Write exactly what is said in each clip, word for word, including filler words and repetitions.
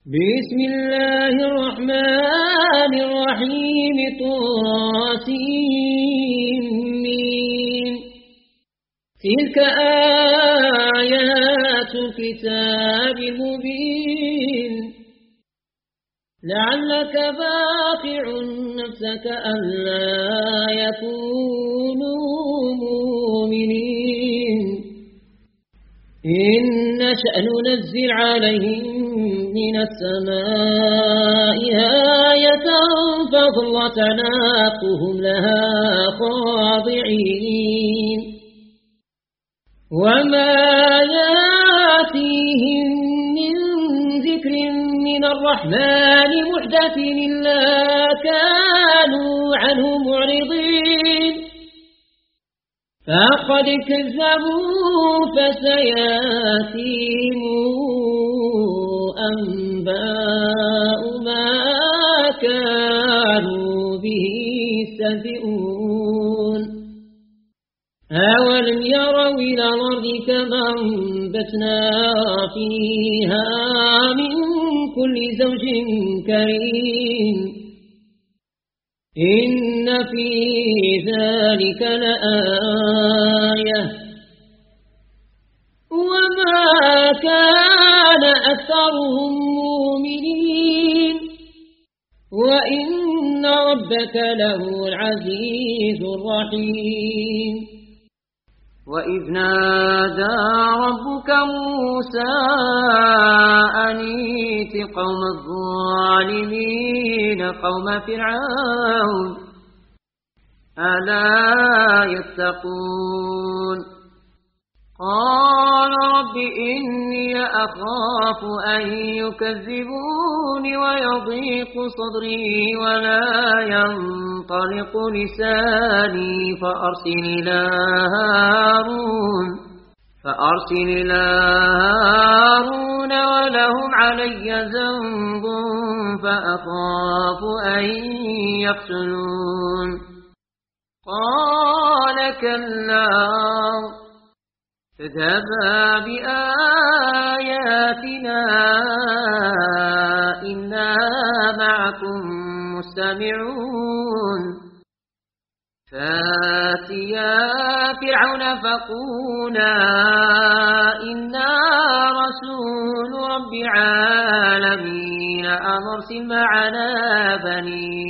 بسم الله الرحمن الرحيم طاسين تلك آيات الكتاب المبين لعلك باقع نفسك ألا يكونوا مؤمنين إن نشأ ننزل عليهم من السماء آية فظلت أعناقهم لها خاضعين وما ياتيهم من ذكر من الرحمن محدث إلا كانوا عنه معرضين فقد كذبوا فسياتيهم أنباء ما كانوا به يستهزئون أولم يروا إلى الأرض كما أنبتنا فيها من كل زوج كريم إن في ذلك لآية وما كان أكثرهم مؤمنين وإن ربك لهو العزيز الرحيم وإذ نادى ربك موسى أن ائت قوم الظالمين قوم فرعون ألا يتقون قال رب إني أخاف أن يكذبون ويضيق صدري ولا ينطلق لساني فأرسل إلى هارون فأرسل إلى هارون ولهم علي ذنب فأخاف أن يقتلون قال كلا اذهبا بآياتنا إنا معكم مستمعون فاتيا فرعون فقولا إنا رسول رب العالمين أن أرسل معنا بني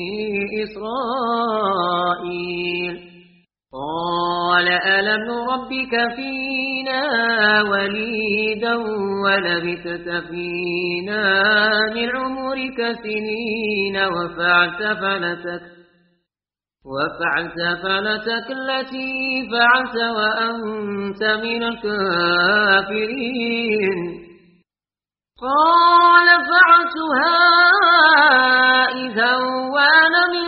إسرائيل قال ألم نربك فينا وليدا ولبثت فينا من عمرك سنين وفعلت فعلتك وفعلت فعلتك التي فعلت وأنت من الكافرين قال فعلتها إذا وأنا من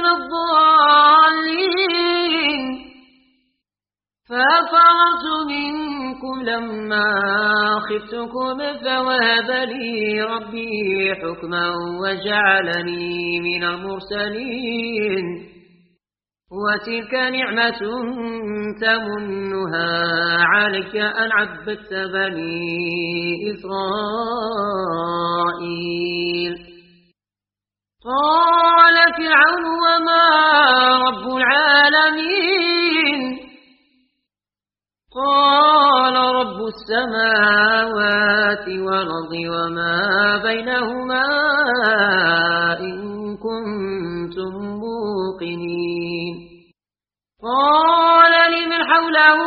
الضالين ففررت منكم لما خفتكم فوهب لي ربي حكما وجعلني من المرسلين وتلك نعمة تمنها عليك أن عبدت بني إسرائيل قال فرعون وما رب العالمين قال رب السماوات والأرض وما بينهما إن كنتم موقنين قال لمن حوله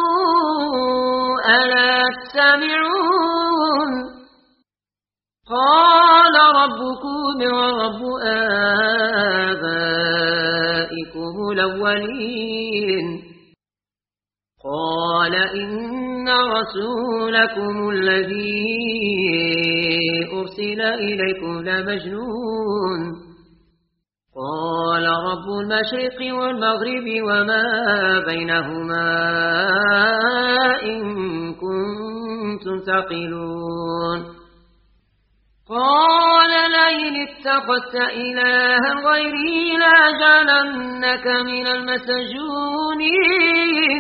ألا تسمعون قال ربكم ورب آبائكم الأولين قال إن رسولكم الذي أرسل إليكم لمجنون قال رب المشرق والمغرب وما بينهما إن كنتم تعقلون قال لئن اتخذت إلها غيري لأجعلنك من المسجونين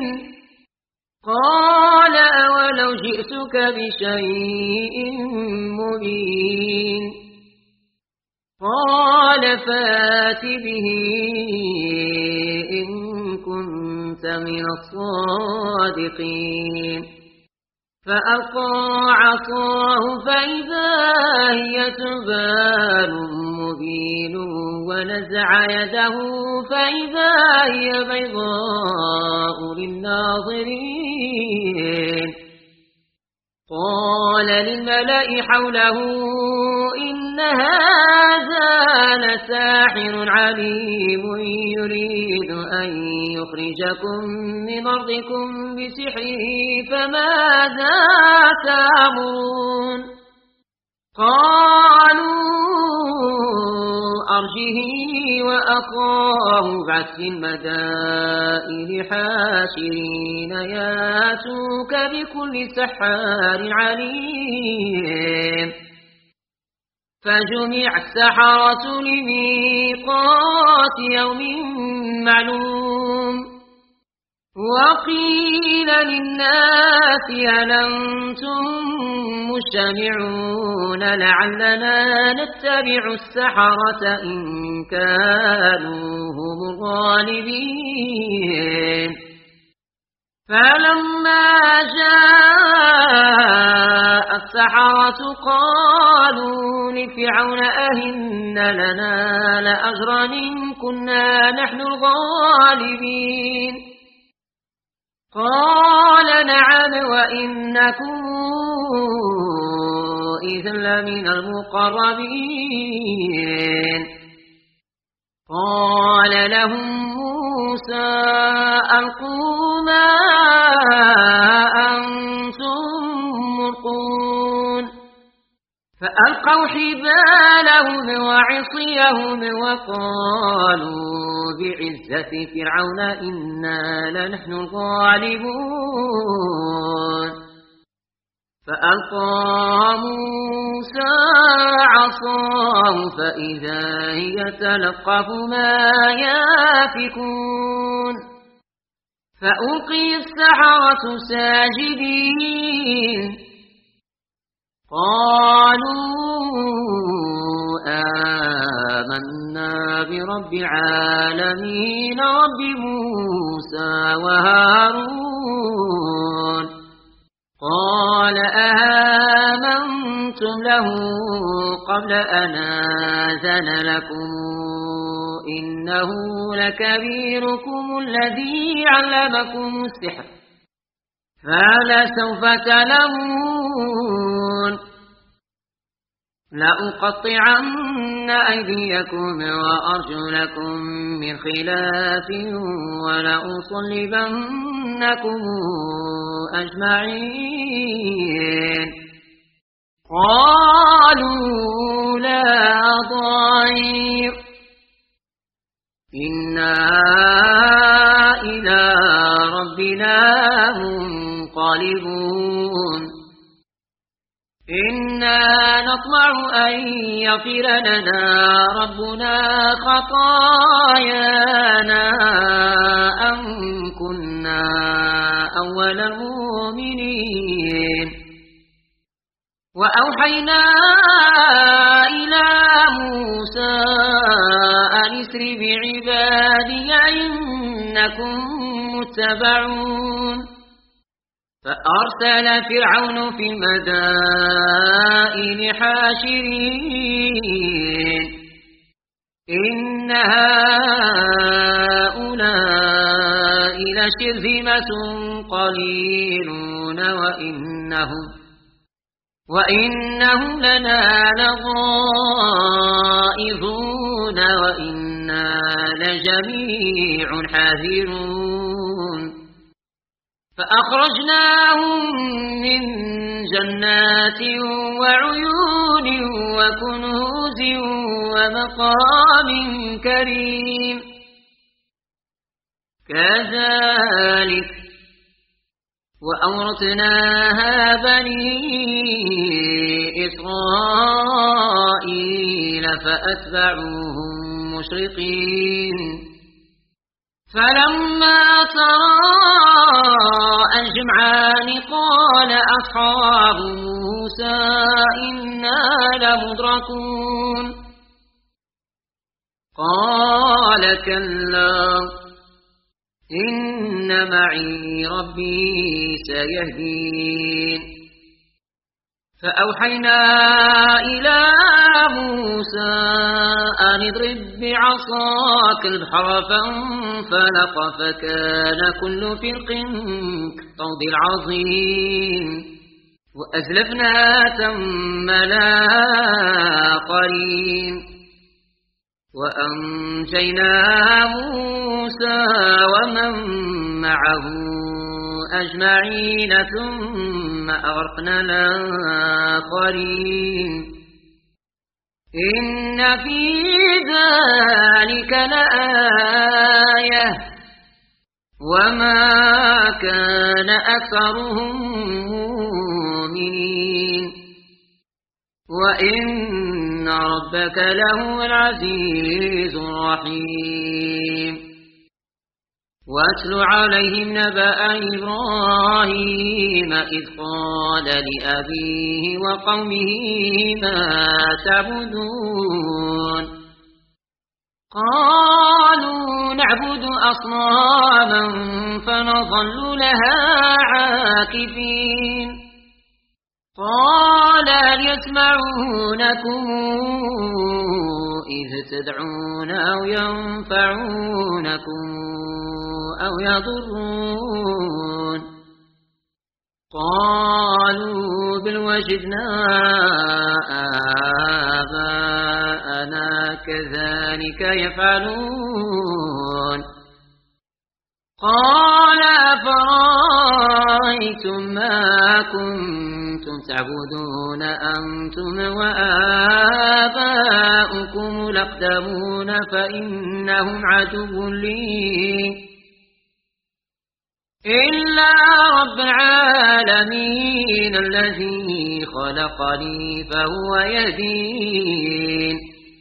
قال أولو جئتك بشيء مبين فات به إن كنت من الصادقين فألقى عصاه فإذا هي ثعبان مبين ونزع يده فإذا هي بيضاء للناظرين قال للملأ حوله إن هذا لساحر عليم يريد أن يخرجكم من أرضكم بسحره فماذا تأمرون قالوا أرجه وأخاه بعث في المدائن حاشرين ياتوك بكل سحار عليم فجمع السحرة لميقات يوم معلوم وقيل للناس هل أنتم مجتمعون لعلنا نتبع السحرة إن كانوا هم الغالبين فلما جاء السحرة قالوا لفرعون أئن لنا لأجرا إن كنا نحن الغالبين قال نعم وإنكم إذا لمن المقربين قال لهم موسى ألقوا ما أنتم ملقون فألقوا حبالهم وعصيهم وقالوا بعزة فرعون إنا لنحن الغالبون فألقى موسى عصاه فإذا هي تلقف ما يافكون فألقي السحرة ساجدين قالوا آمنا برب العالمين رب موسى وهارون قال آمنتم له قبل أن آذن لكم إنه لكبيركم الذي علمكم السحر فلسوف تعلمون لأقطعن أيديكم وأرجلكم من خلاف ولأصلبنكم أجمعين قالوا لا ضير إنا إلى ربنا منقلبون إنا نطمع أن يغفر لنا ربنا خطايانا أن كنا أول المؤمنين وأوحينا إلى موسى أن اسر بعبادي إنكم متبعون فأرسل فرعون في المدائن حاشرين إن هؤلاء لشرذمة قليلون وإنهم وإنهم لنا لغائظون وإنا لجميع حاذرون فأخرجناهم من جنات وعيون وكنوز ومقام كريم كذلك وأورثناها بني إسرائيل فأتبعوهم مشرقين فلما تراءى الجمعان قال أصحاب موسى إنا لمدركون قال كلا إن معي ربي سيهدين فأوحينا إلى موسى أن اضرب بعصاك البحر فانفلق فكان كل فرق كالطود العظيم وأزلفنا ثم الآخرين وأنجينا موسى ومن معه أجمعين ثم أغرقنا الآخرين إن في ذلك لآية وما كان أكثرهم مؤمنين وإن ربك لهو العزيز الرحيم واتل عليهم نبأ إبراهيم إذ قال لأبيه وقومه ما تعبدون قالوا نعبد أصناما فنظل لها عاكفين قال هل يسمعونكم إذ تدعون أو ينفعونكم أو يضرون قالوا بل وجدنا آباءنا كذلك يفعلون قال أفرأيتم ما كنتم تعبدون أنتم وآباؤكم الأقدمون فإنهم عدو لي إلا رب العالمين الذي خلقني فهو يهدين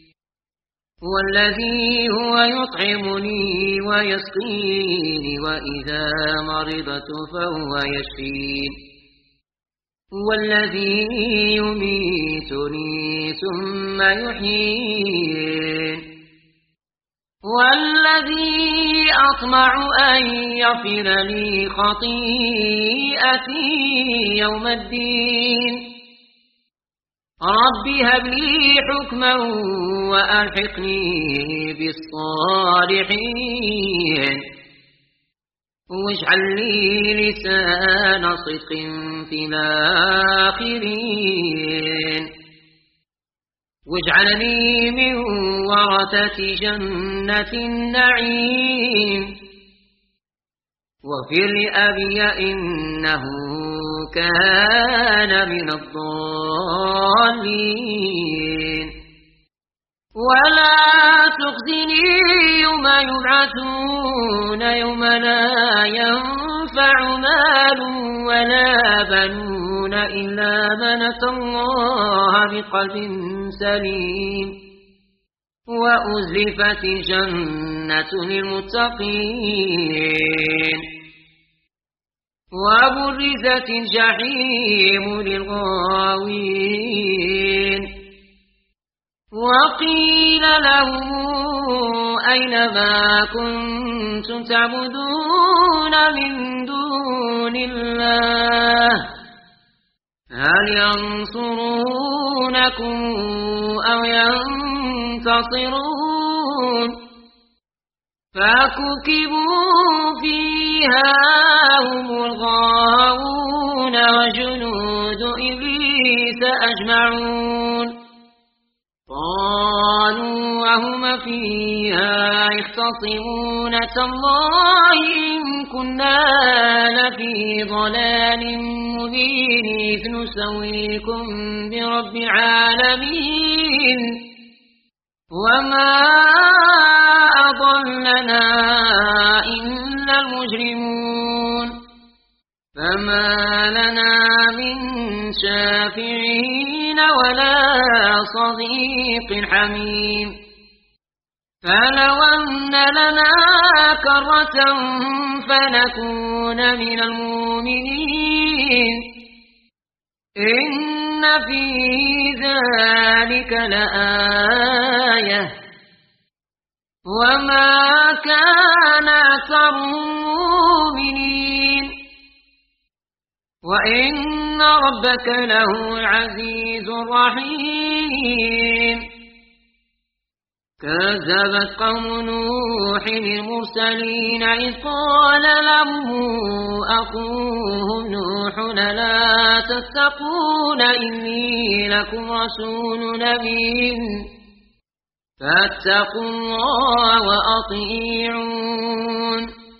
والذي هو يطعمني ويسقيني وإذا مرضت فهو يشفين والذي يميتني ثم يحيين والذي أطمع أن يغفر لي خطيئتي يوم الدين رب هب لي حكما وألحقني بالصالحين واجعل لي لسان صدق في الآخرين واجعلني من ورثة جنة النعيم واغفر لأبي إنه كان من الضالين ولا تخزني يوم يبعثون يوم لا ينفع مال ولا بنون إلا من أتى الله بقلب سليم وأزلفت الجنة للمتقين وبرزت الجحيم للغاوين وقيل لهم أين ما كنتم تعبدون من دون الله هل ينصرونكم أو ينتصرون فكبكبوا فيها هم الغاوون وجنود إبليس أجمعون قالوا وهم فيها يختصمون تالله إن كنا لفي ضلال مبين إذ نسويكم برب العالمين وما أضلنا إلا المجرمون فما لنا من شافعين ولا صديق حميم فلو أن لنا كرة فنكون من المؤمنين إن في ذلك لآية وما كان أكثرهم مؤمنين وإن ربك لهو العزيز الرحيم كذبت قوم نوح المرسلين إذ قال لهم أخوهم نوح لا تتقون إني لكم رسول أمين فاتقوا الله وأطيعون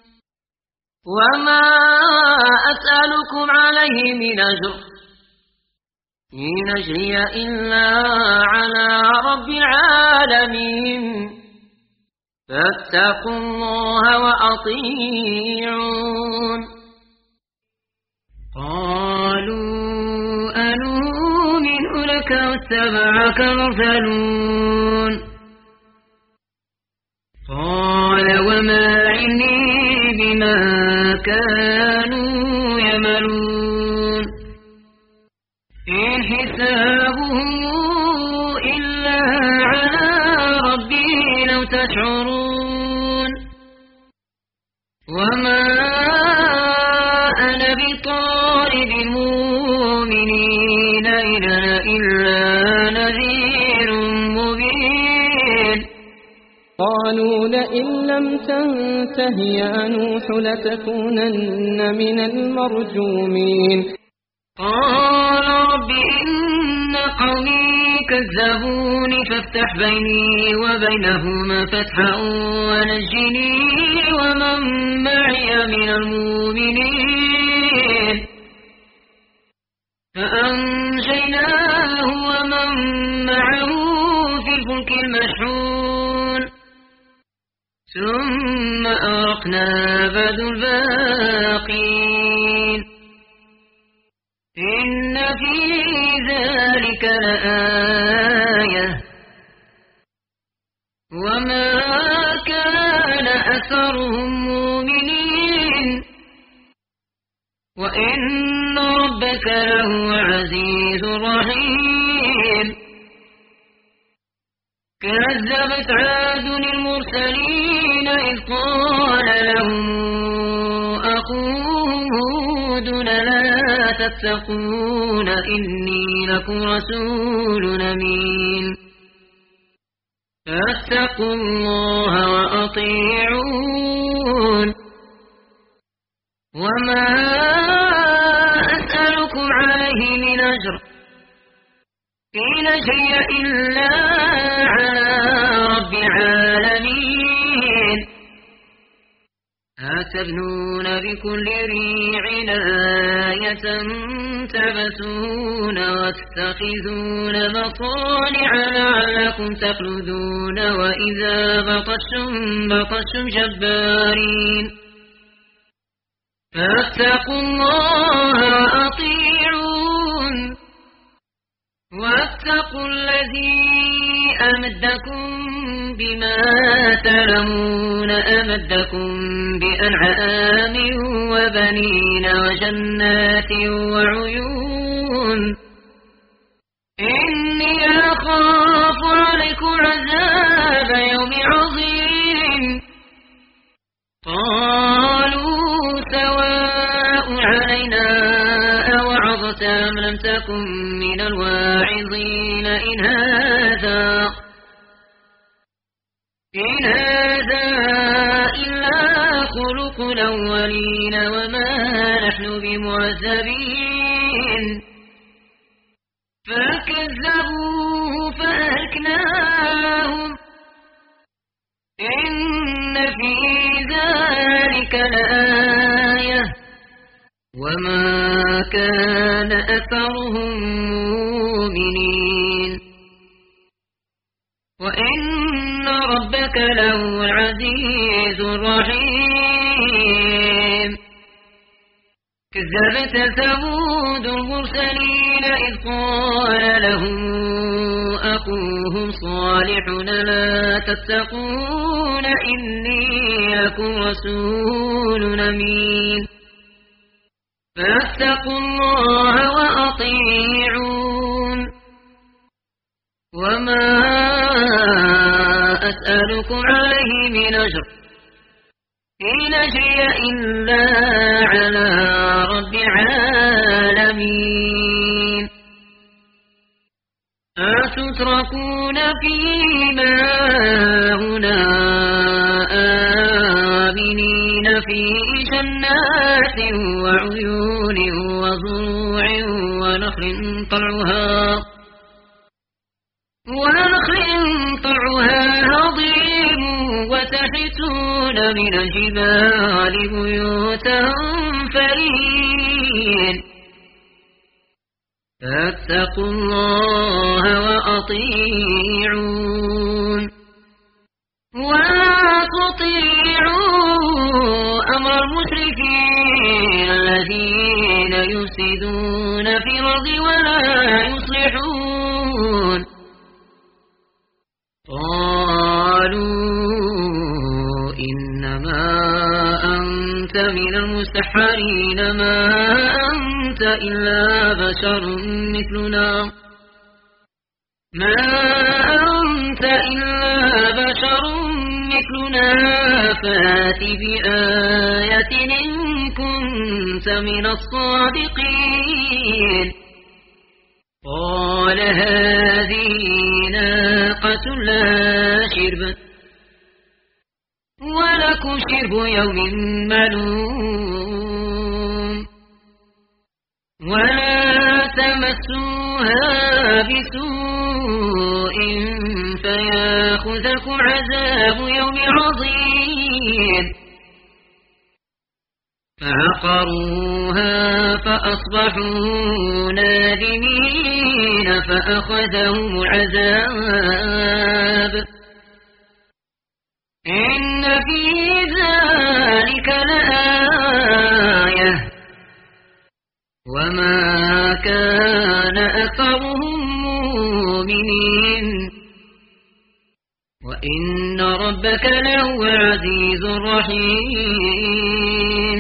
وما أسألكم عليه من أجر إن أجري إلا على رب العالمين فاتقوا الله وأطيعون قالوا أنؤمن لك واتبعك المرسلون قال وما علمي بما كانوا يعملون إن حسابهم إلا على ربي لو تشعرون وما أنا بطارد المؤمنين إن أنا إلا نذير مبين قالوا لئن لم تنته يا نوح لتكونن من المرجومين قال رب إن قومي كذبوني فافتح بيني وبينهما فتحا ونجني ومن معي من المؤمنين فأنجيناه ومن معه في الفلك المشحون ثم أغرقنا بعد الباقين إن في ذلك لآية وما كان أكثرهم مؤمنين وإن ربك لهو العزيز الرحيم كذبت عاد المرسلين إذ قال لهم أخوهم هود لا تتقون إني لكم رسول أمين فاتقوا الله وأطيعون وما أسألكم عليه من أجر إن أجري إلا على رب العالمين أتبنون بكل ريع آية تبثون وتتخذون مصانع لعلكم تخلدون وإذا بطشتم بطشتم جبارين فاتقوا الله وأطيعون واتقوا الذي أمدكم بما تعلمون أمدكم بأنعام وبنين وجنات وعيون إني أخاف عليكم عذاب يوم عظيم قالوا سواء علينا أوعظت أم لم تكن من الواعظين إن هذا إن هذا إلا خلق الأولين وما نحن بمعذبين فكذبوه فأهلكناهم إن في ذلك لآية وما كان أكثرهم مؤمنين وإن ربك لهو العزيز الرحيم كذبت ثمود المرسلين إذ قال لهم أخوهم صالح لا تتقون إني لكم رسول أمين فاتقوا الله وأطيعون وما أسألكم عليه من أجر إن أجري إلا على رب العالمين أتتركون فيما هنا آمنين في جنات وعيون وزروع ونخل طلعها ونخل طلعها هضيم وتحتون من الجبال بيوتا فرين فاتقوا الله وأطيعون ولا تطيعوا أمر المشركين الذين يفسدون في الأرض ولا يصلحون قالوا إنما أنت من المسحرين ما أنت إلا بشر مثلنا ما أنت إلا بشر مثلنا فات بآية إن كنت من الصادقين قال هذه ناقة لا شرب ولكم شرب يوم معلوم ولا تمسوها بسوء فياخذكم عذاب يوم عظيم فعقروها فأصبحوا نادمين فأخذهم العذاب إن في ذلك لآية وما كان أكثرهم مؤمنين وإن ربك لهو العزيز الرحيم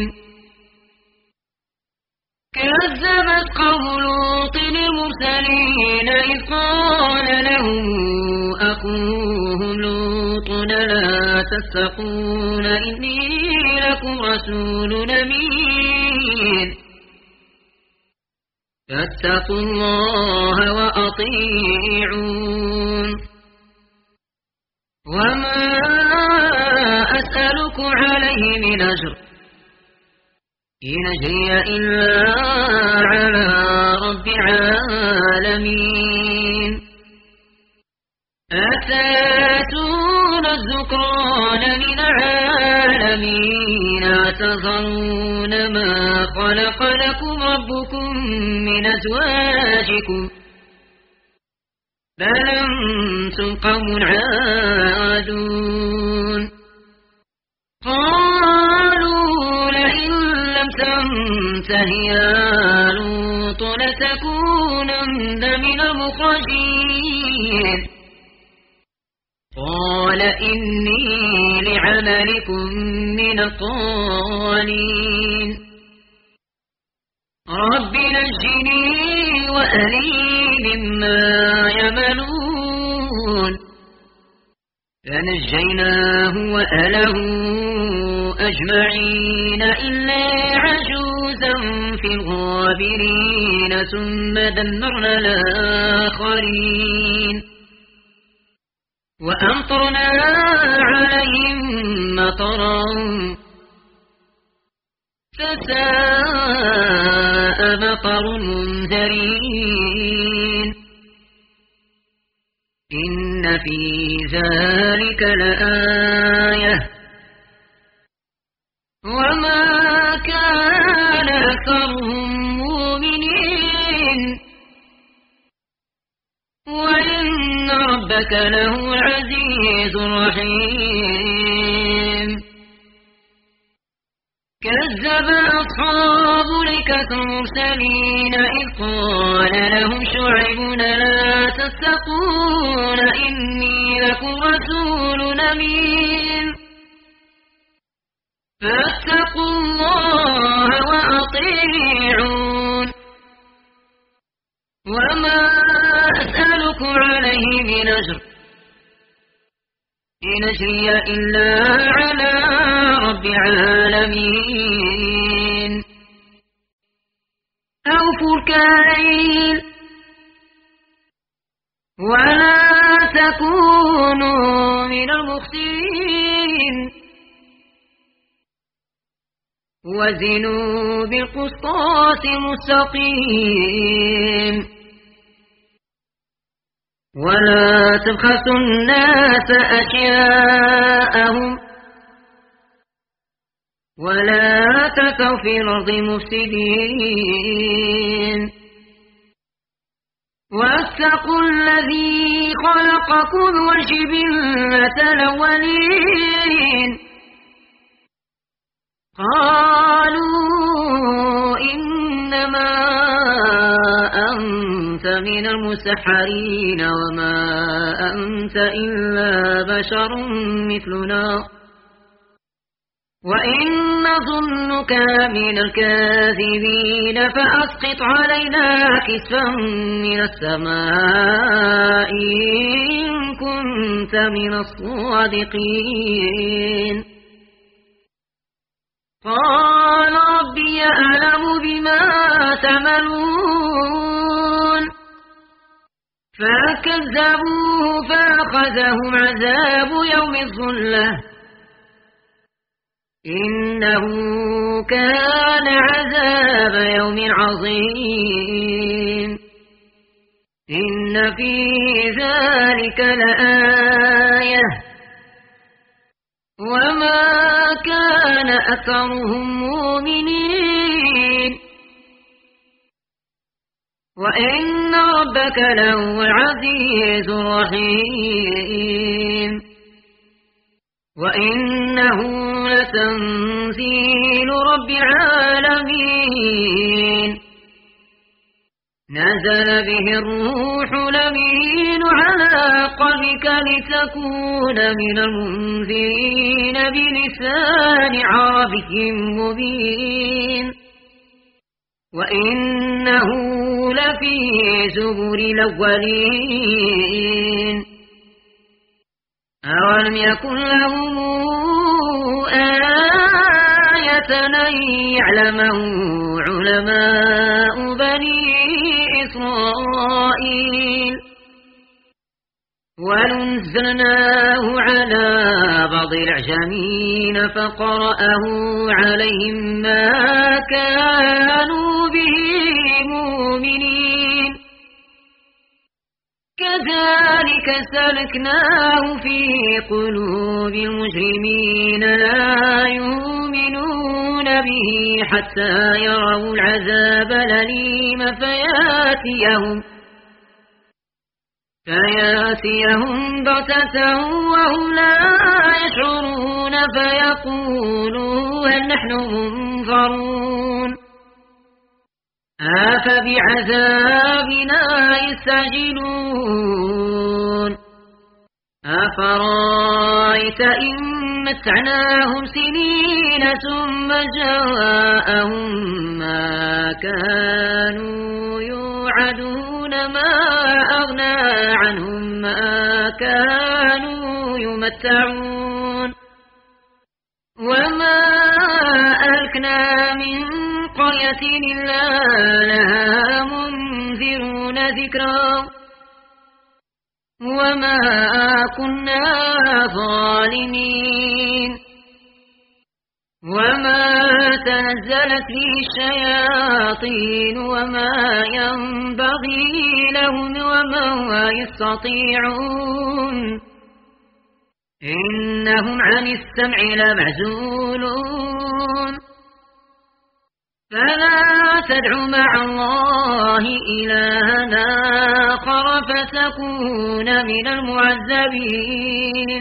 كذبت قوم لوط المرسلين إذ قال لهم أخوهم لوط لا تتقون إني لكم رسول أمين فاتقوا الله وأطيعون وما أسألكم عليه من أجر إن أجري إلا على رب العالمين أتاتون الذكران من العالمين أتذرون ما خلق لكم ربكم من أزواجكم بل أنتم قوم عادون قالوا لئن لم تنته يا لوط لتكونن من المخرجين قال إني لعملكم من القالين رب نجني وأهلي مما يعملون فنجيناه وأهله أجمعين إلا عجوزا في الغابرين ثم دمرنا الآخرين وأمطرنا عليهم مطرا فساء مطر المنذرين إن في ذلك لآية وما كان أكثرهم مؤمنين وإن ربك لهو العزيز الرحيم كذب أصحاب الأيكة المرسلين إذ قال لهم شعيب لا تتقون إني لكم رسول أمين فاتقوا الله وأطيعون وما أسألكم عليه من أجر إن أجري إلا على رب العالمين أوفوا الكيل ولا تكونوا من المخسرين وزنوا بالقسطاس المستقيم ولا تبخسوا الناس أشياءهم ولا تسعوا في الأرض مفسدين واتقوا الذي خلقكم والجبلة الأولين قالوا إنما أنت من المسحرين وما أنت إلا بشر مثلنا وإن نظنك من الكاذبين فأسقط علينا كسفا من السماء إن كنت من الصادقين قال ربي أعلم بما تعملون فكذبوه فأخذهم عذاب يوم الظلة إنه كان عذاب يوم عظيم إن في ذلك لآية وما كان أكثرهم مؤمنين وإن ربك لهو العزيز الرحيم وإنه لتنزيل رب العالمين نزل به الروح الأمين على قلبك لتكون من المنذرين بلسان عربي مبين وإنه لفي زبر الأولين أولم يكن لهم آية أن يعلمه علماء بني إسرائيل ولنزلناه على بعض الأعجمين فقرأه عليهم ما كانوا به مؤمنين كذلك سلكناه في قلوب المجرمين لا يؤمنون به حتى يروا العذاب الأليم فياتيهم فياتيهم بغتة وهم لا يشعرون فيقولوا هل نحن منظرون أفبعذابنا يستعجلون أفرأيت إن متعناهم سنين ثم جاءهم ما كانوا يوعدون ما أغنى عنهم ما كانوا يمتعون وما أهلكنا من قرية إلا لها منذرون ذكرا وما كنا ظالمين وما تنزلت به الشياطين وما ينبغي لهم وما يستطيعون إنهم عن السمع لمعزولون فلا تدع مع الله إلها آخر فتكون من المعذبين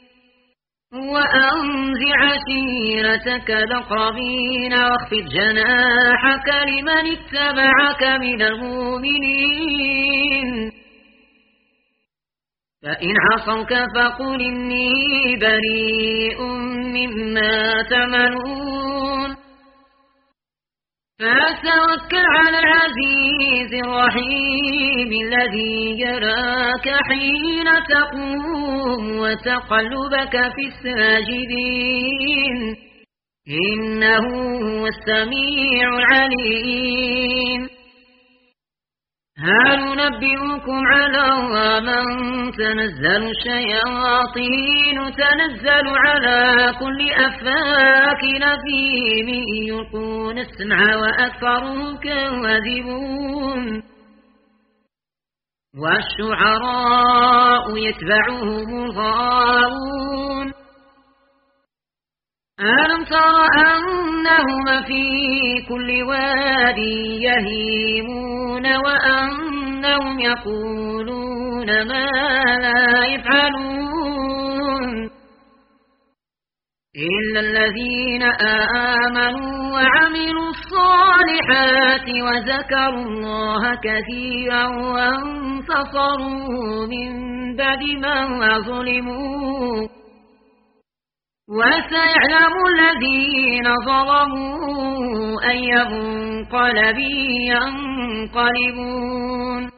وأنزع عشيرتك الأقربين واخفض جناحك لمن اتبعك من المؤمنين فإن عصوك فقل إني بريء مما تعملون فتوكل على العزيز الرحيم الذي يراك حين تقوم وتقلبك في الساجدين إنه هو السميع العليم. هل ننبئكم على من تنزل الشياطين تنزل على كل أفاك نثيم يلقون السمع وأكثرهم كاذبون والشعراء يتبعهم الغاوون. ألم تر أنهم في كل واد يهيمون وأنهم يقولون ما لا يفعلون إلا الذين آمنوا وعملوا الصالحات وذكروا الله كثيرا وانتصروا من بعد ما ظلموا وسيعلم الذين ظلموا أي منقلب ينقلبون.